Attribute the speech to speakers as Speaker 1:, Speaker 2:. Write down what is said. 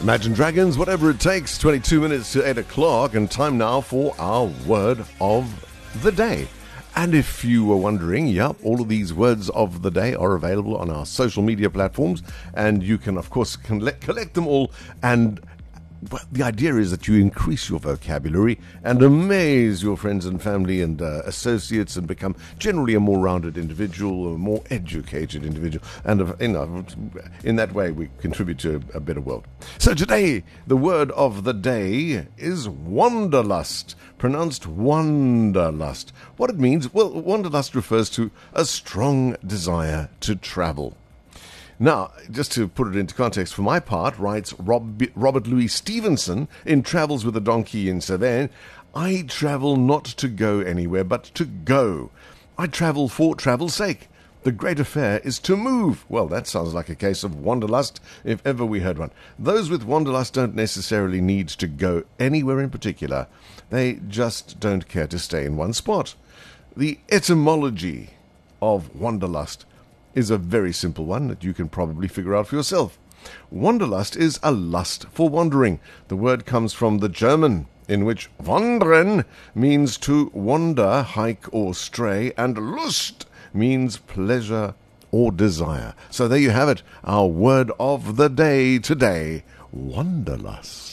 Speaker 1: Imagine Dragons, whatever it takes, 22 minutes to 8 o'clock, and time now for our word of the day. And if you were wondering, all of these words of the day are available on our social media platforms, and you can, of course, collect them all. And the idea is that you increase your vocabulary and amaze your friends and family and associates and become generally a more rounded individual, a more educated individual. And in that way, we contribute to a better world. So today, the word of the day is wanderlust, pronounced wanderlust. What it means? Well, wanderlust refers to a strong desire to travel. Now, just to put it into context, for my part, writes Robert Louis Stevenson in Travels with a Donkey in Savannah, I travel not to go anywhere, but to go. I travel for travel's sake. The great affair is to move. Well, that sounds like a case of wanderlust, if ever we heard one. Those with wanderlust don't necessarily need to go anywhere in particular. They just don't care to stay in one spot. The etymology of wanderlust is a very simple one that you can probably figure out for yourself. Wanderlust is a lust for wandering. The word comes from the German, in which wandern means to wander, hike, or stray, and Lust means pleasure or desire. So there you have it, our word of the day today, wanderlust.